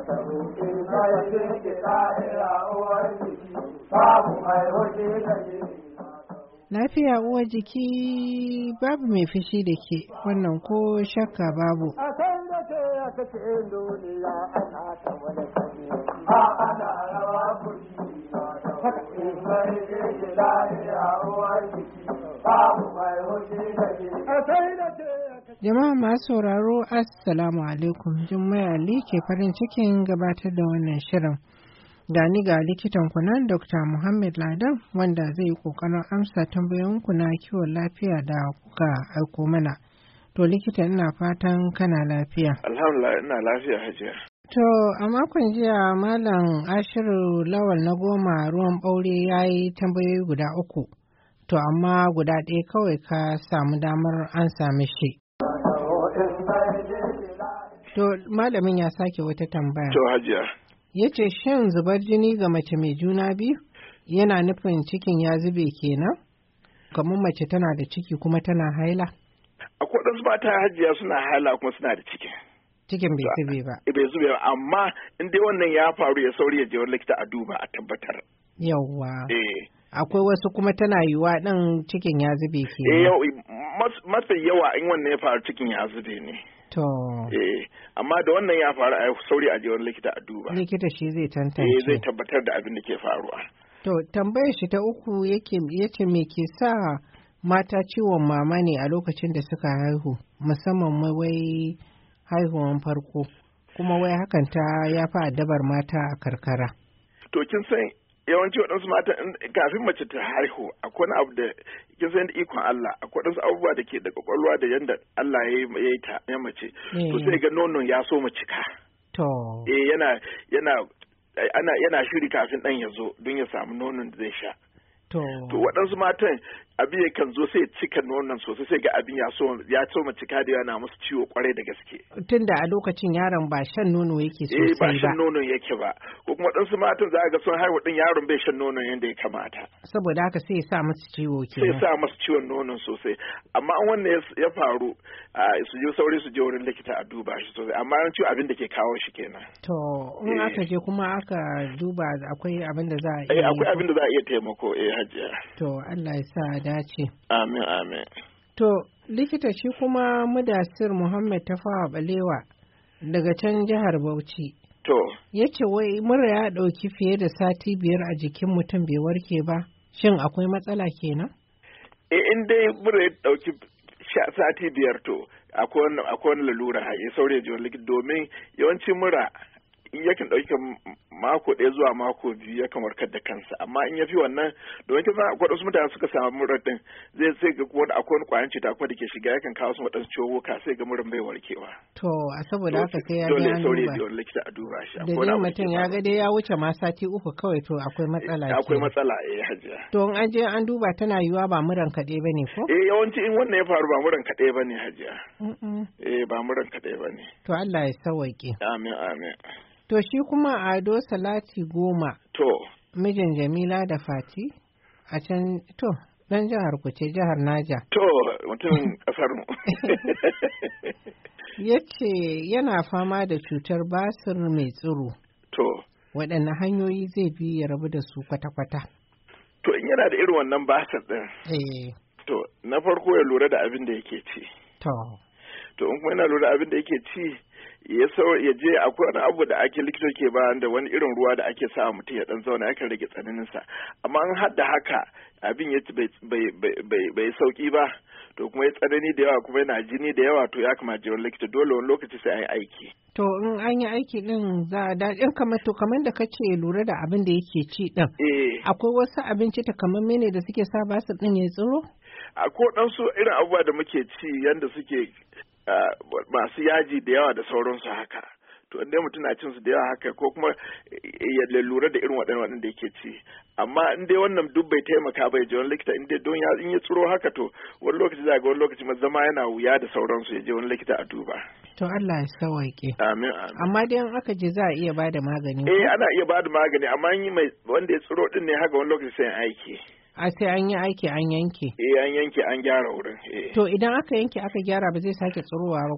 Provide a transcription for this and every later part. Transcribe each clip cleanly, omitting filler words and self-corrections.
Lafiya uwar jiki babu mai fushi da ke wannan ko shakka babu. A san da ke ya kace duniya ana ta wani kare. A ana rawa kuri haka in mai ke lafiya uwar jiki babu mai fushi da ke. A san da ke Jama'a masu sauraro Assalamu alaikum. Jummai Ali ke farin cikin gabatar da wannan shirin. Gani ga likitan kunan Dr. Muhammad Ladan wanda zai yi kokarin amsa tambayoyinku na kiwon lafiya da kuka aiko mana. To likita ina fatan kana lafiya. Alhamdulillah ina lafiya hajiya. To a makon jiya Malam Ashiru Lawal na Goma ruwan ɓaure ya yi tambayoyi guda 3. To amma guda ɗaya kawai ka samu damar an sami shi. To malamin ya sake wata tambaya. To hajiya. Ya ce shan zubar jini ga mace mai juna biyu yana nufin cikin ya zube kenan? Kamar mace tana da ciki kuma tana haila? Akwai waɗansu mata hajiya suna haila kuma suna da ciki. Cikin bai zube ba. Bai zube ba, amma in dai wannan ya faru ya sauri ya je wani likita a duba a tabbatar. Yawwa. Akwai wasu kuma tana yiwuwa ɗan cikin ya zube kenan. Mafi yawa in wannan ya faru cikin ya zube ne. To. Amma da wannan ya faru a sauri a je wani likita a duba. Likita shi zai tantance. Zai tabbatar da abin da ke faruwa. To tambayar shi ta 3 yace me ke sa mata ciwon mama ne a lokacin da suka haihu, musamman wai haihuwan farko, kuma wai hakan ta ya fi addabar mata a karkara. To kin san yawanci waɗansu mata kafin mace ta haihu akwai wani abu da kin san da ikon Allah akwai waɗansu abubuwa da ke da kwakwalwa da yanda Allah ya yi ta ya mace to sai ga nonon ya so mu cika to yana shiri kafin ɗan ya zo don ya samu nonon da zai sha to waɗansu matan abin kan zo sai cika nonon sosai sai ga abin ya so mu cika da yana musu ciwo kwarai da gaske tunda a lokacin yaron ba shan nono yake sosai ba ba shan nono yake ba ko kuma ɗansu matan za ga sun haihu din yaron bai shan nonon yadda ya kamata saboda haka sai ya sa musu ciwo kenan sai ya sa musu ciwon nonon sosai amma an wannan ya faru su je sauri su je wurin likita a duba shi sosai amma yawanci abin da ke kawo shi kenan to in aka je kuma aka duba akwai abin da za a iya akwai abin da za a iya taimako hajiya to Allah ya sa dace. Amin, amin. To, likita shi kuma Mudassir Muhammad Tafawa Balewa daga can jihar Bauchi. To. Ya ce wai mura ya ɗauki fiye da sati 5 a jikin mutum bai warke ba. Shin akwai matsala kenan? In dai mura ya ɗauki sati 5 to akwai wani lalura ya saurayi jiwon likita domin yawancin mura yakan ɗauki mako 1 zuwa mako 2 yakan warkar da kansa amma in ya fi wannan domin kin san akwai wasu mutane suka samu murar din zai sai ga wani akwai wani ƙwayan cuta kuma da ke shiga yakan kawo su waɗansu ciwuka sai ga murar bai warkewa. To a saboda haka sai ya ga an duba. Dole saurayi likita a duba shi. Da dai mutum ya ga dai ya wuce ma sati 3 kawai to akwai matsala. Akwai matsala hajiya. To in an je an duba tana yiwuwa ba muran kaɗai ba ne ko? Yawanci in wannan ya faru ba muran kaɗai ba ne hajiya. Ba muran kaɗai ba ne. To Allah ya sauwaƙe. Amin amin. To shi kuma Ado Salati 10. To. Mijin Jamila da Fati a can to dan jihar ku ce jihar Naja. To mutum kasar mu. Yace yana fama da cutar basir mai tsiro. To. Waɗanne hanyoyi zai bi ya rabu da su kwata-kwata? To in yana da irin wannan basir ɗin. To na farko ya lura da abin da yake ci. To in kuma yana lura da abin da yake ci ya je akwai wani abu da ake likitoci ke ba da wani irin ruwa da ake sa mutum ya dan zauna yakan rage tsananinsa amma an hadda haka abin ya bai sauki ba to kuma ya tsanani da yawa kuma yana jini da yawa to ya kamata je wani likita dole wani lokaci sai an yi aiki. To in an yi aiki din za a daɗin kamar da kace lura da abin da yake ci din. Akwai wasu abinci takamaimai da suke sa basu din ya tsiro? Akwai ɗansu irin abubuwa da muke ci yanda suke masu yaji da yawa da sauransu haka to inda mutum na cin su da yawa haka ko kuma ya lura da irin waɗanda yake ci amma in dai wannan duk bai taimaka bai je wani likita in dai don in ya tsiro haka to wani lokaci za ga wani lokaci ma zama yana wuya da sauransu ya je wani likita a duba. To Allah ya sawaike. Amin amin. Amma dai in aka je za a iya bada magani. Ana iya bada magani amma in yi wanda ya tsiro din ne haka wani lokaci sai aiki. A sai an yi aiki an yanke. An yanke an gyara wurin. To idan aka yanke aka gyara ba zai sake tsirowa ba ko?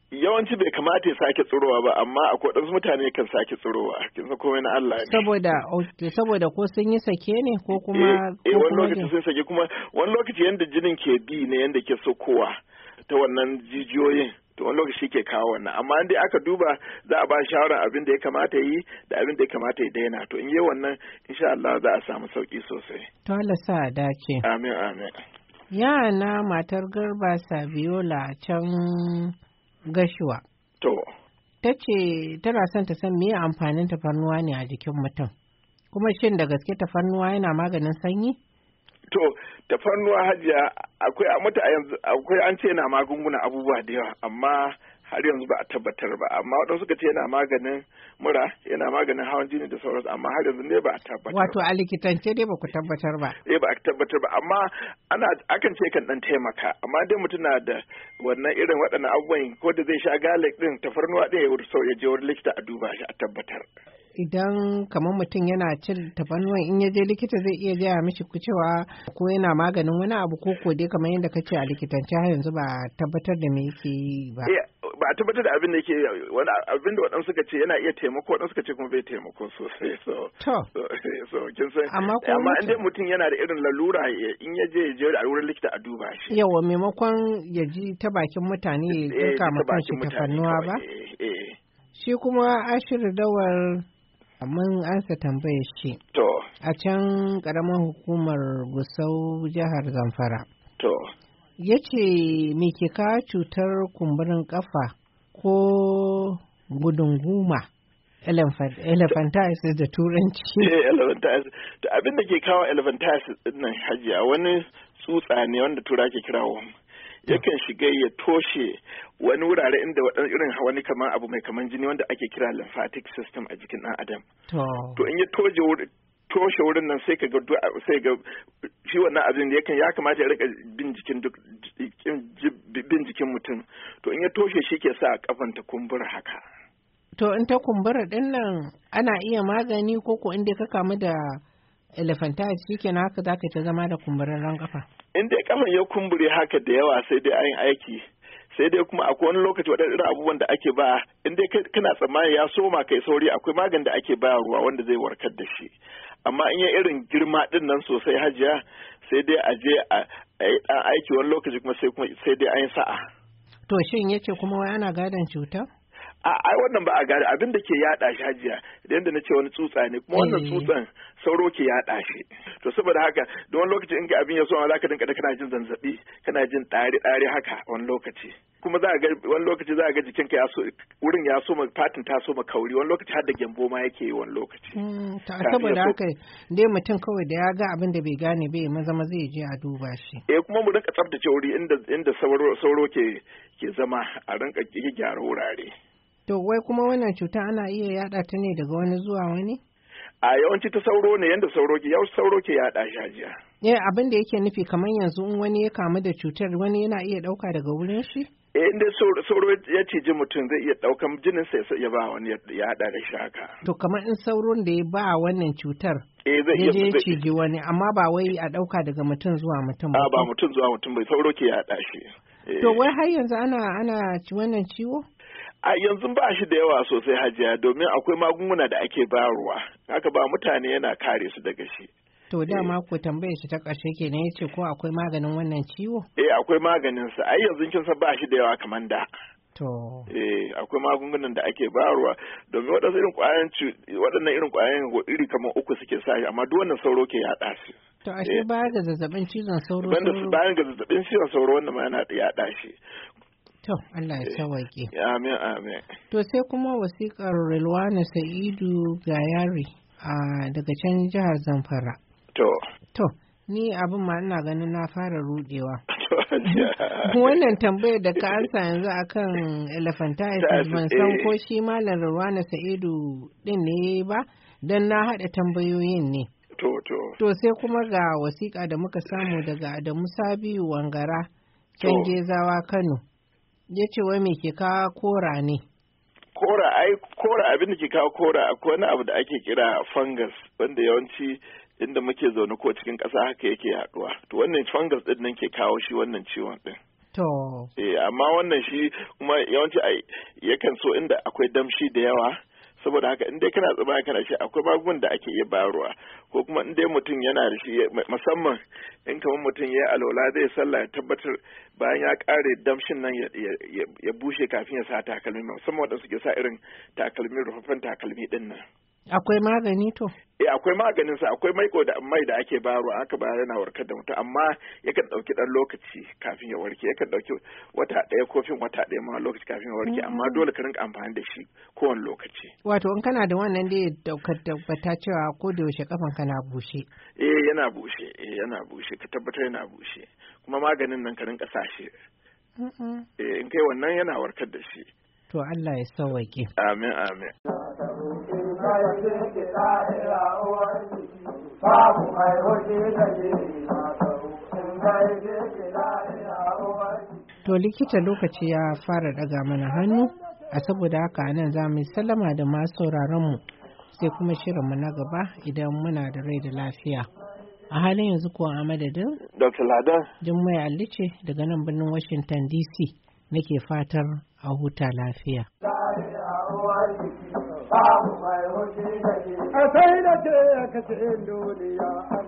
yawanci bai kamata ya sake tsirowa ba, amma akwai waɗansu mutane kan sake tsirowa, kin san komai na Allah ne. Saboda ko sun yi sake ne ko kuma wani lokaci sun sake, kuma wani lokaci yanda jinin ke bi ne yanda ke sokowa ta wannan jijiyoyin, to wani lokaci ke kawo wannan, amma dai aka duba za a ba shawarar abin da ya kamata yi da abin da ya kamata ya daina, to in yi wannan insha Allah za a samu sauki sosai. To Allah sa a dace. Amin amin. Yana matar Garba Sabiola can Gashuwa. To. Ta ce tana son ta san meye amfanin tafarnuwa ne a jikin mutum. Kuma shin da gaske tafarnuwa yana maganin sanyi? To, tafarnuwa Hajiya akwai an ce yana magunguna abubuwa da yawa, amma har yanzu ba a tabbatar ba, amma waɗansu suka ce yana maganin mura, yana maganin hawan jini da sauransu, amma har yanzu ne ba a tabbatar. Wato a likitance dai ba ku tabbatar ba. Ba a tabbatar ba, amma akan ce kan dan taimaka, amma dai mutum na da wannan irin waɗannan abubuwan ko da zai sha garlic din, tafarnuwa din ya je wurin likita a duba shi a tabbatar. Idan kamar mutum yana cin tafarnuwan in ya je likita zai iya gaya mishi cewa ko yana maganin wani abu ko dai kamar yadda ka ce a likitance har yanzu ba tabbatar da me yake yi ba. Ba a tabbatar da abin da yake wani abin da waɗansu suka ce yana iya taimako, waɗansu suka ce kuma bai taimako sosai. So kin san amma in dai mutum yana da irin lalura in ya je a wurin likita a duba shi. Yawa maimakon ya ji ta bakin mutane ya ɗauka mutum shi tafarnuwa ba. Shi kuma Ashiru Dawar mun ansa tambayar shi. To. A can ƙaramar hukumar Gusau jihar Zamfara. To. Ya ce me ke kawo cutar kumburin ƙafa ko gudunguma elephantiasis da turanci. Elephantiasis. To abin da ke kawo elephantiasis ɗin nan Hajiya wani tsutsa ne wanda tura ke kira worm. Yakan shiga ya toshe wani wurare inda irin wani kaman abu mai kaman jini wanda ake kira lymphatic system a jikin ɗan adam. To in ya toshe wurin nan sai ga shi wannan abin da ya kamata ya rika bin jikin mutum. To in ya toshe shi ke sa kafan ta kumbura haka. To in ta kumbura din nan ana iya magani ko inda ka kamu da elephantiasis shikenan haka zaka ta zama da kumburarren kafa. In dai kafan ya kumbure haka da yawa sai dai ayin aiki, sai dai kuma akwai wani lokaci waɗannan irin abubuwan da ake ba, in dai kana tsammani ya soma kai sauri akwai magani da ake bayarwa wanda zai warkar da shi, amma in ya irin girma din nan sosai Hajiya sai dai a je a yi ɗan aiki wani lokaci kuma sai dai an yi sa'a. To shin yace kuma wai ana gadon cuta? Ai wannan ba a gane abin da ke yaɗa shi Hajiya, idan da na ce wani tsutsa ne kuma wannan tsutsan sauro ke yaɗa shi. To saboda haka da wani lokaci in ga abin ya so za ka dinka kana jin zanzabi, kana jin ɗari haka wani lokaci. Kuma wani lokaci za a ga jikinka wurin ya so fatin ta so kauri, wani lokaci har da gyambo ma yake yi wani lokaci. Saboda haka dai mutum kawai da ya ga abin da bai gane bai maza ya je a duba shi. Kuma mu rinka tsaftace wuri inda sauro ke zama, a rinka gyara wurare. To wai kuma wannan cuta ana iya yada ta ne daga wani zuwa wani? A yawanci ta sauro ne yanda sauro ke yada shi Hajiya. Abin da yake nufi kamar yanzu in wani ya kamu da cutar wani yana iya dauka daga wurin shi? Inda sauro ya ciji mutum zai iya daukan jinin sa ya ba wani ya hada da shi haka. To kamar in sauron da ya ba wannan cutar zai iya ciji wani amma ba wai a dauka daga mutum zuwa mutum ba. Ba mutum zuwa mutum bai, sauro ke yada shi. To wai har yanzu ana wannan ciwo? A yanzu ba shi da yawa sosai Hajiya, domin akwai magunguna da ake bayarwa, haka ba mutane yana kare su daga shi. To dama ko tambaye shi ta ƙarshe kenan yace ko akwai maganin wannan ciwo? Akwai maganin sa. Ai yanzu kin san ba shi da yawa kamar da. To. Akwai magungunan da ake bayarwa domin waɗannan irin ƙwayan iri kamar 3 suke sa shi, amma duk wannan sauro ke yaɗa shi. To ashe baya ga zazzabin cizon sauro. Bayan ga zazzabin cizon sauro wannan ma yana yaɗa shi. To, Allah ya sawaƙe. Amin, amin. To sai kuma wasiƙar Rilwana Sa'idu Gayari daga can jihar Zamfara. To, ni abin ma ina ganin na fara rudewa. Wannan tambayar da ka ansa yanzu akan elephantiasis ban san ko shi malam Rilwana Sa'idu din ne ba, don na haɗa tambayoyin ne. To sai kuma ga wasiƙa da muka samu daga Adamu Sabiu Wangara, can Gezawa Kano. Ya ce wai me ke kawo kora ne? Kora abin da ke kawo kora akwai wani abu da ake kira fungus wanda yawanci inda muke zaune ko cikin ƙasa haka yake yaduwa. To wannan fungus din nan ke kawo shi wannan ciwon din. amma wannan shi kuma yawanci yakan so inda akwai damshi da yawa, saboda haka in dai kana tsaba kana shi akwai magungunan da ake iya bayarwa, ko kuma in dai mutum yana da shi musamman in kamar mutum ya alwala zai sallah ya tabbatar bayan ya kare damshin nan ya bushe kafin ya sa takalmi, musamman wadanda suke sa irin takalmi rufaffen takalmi din nan. Akwai magani to? Akwai maganin sa, akwai mai da ake bayarwa aka bayar yana warkar da mutum, amma yakan dauki dan lokaci kafin ya warke, yakan dauki wata ɗaya ko fin wata ɗaya ma lokaci kafin ya warke, amma dole ka rinka amfani da shi kowane lokaci. Wato in kana da wannan da ya tabbata cewa ko da yaushe kafan ka na bushe. Yana bushe, ka tabbatar yana bushe, kuma maganin nan ka rinka sa shi. In kai wannan yana warkar da shi. To Allah ya sauwaƙe. Amin. To likita lokaci ya fara daga mana hannu, a saboda haka nan za mu sallama da masu sauraronmu sai kuma shirinmu na gaba idan muna da rai da lafiya. A halin yanzu kuwa a madadin Dr. Ladan Jummai Ali ce daga nan birnin Washington DC nake fatar a huta lafiya. A sai da ce ka ce duniya